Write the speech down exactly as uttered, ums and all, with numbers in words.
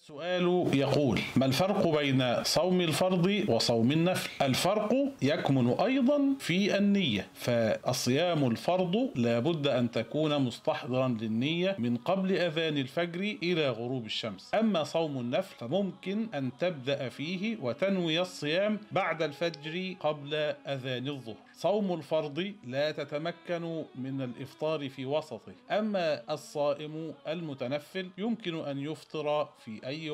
سؤال يقول: ما الفرق بين صوم الفرض وصوم النفل؟ الفرق يكمن أيضا في النية، فالصيام الفرض لابد أن تكون مستحضرا للنية من قبل أذان الفجر إلى غروب الشمس. أما صوم النفل فممكن أن تبدأ فيه وتنوي الصيام بعد الفجر قبل أذان الظهر. صوم الفرض لا تتمكن من الإفطار في وسطه، أما الصائم المتنفل يمكن أن يفطر في أي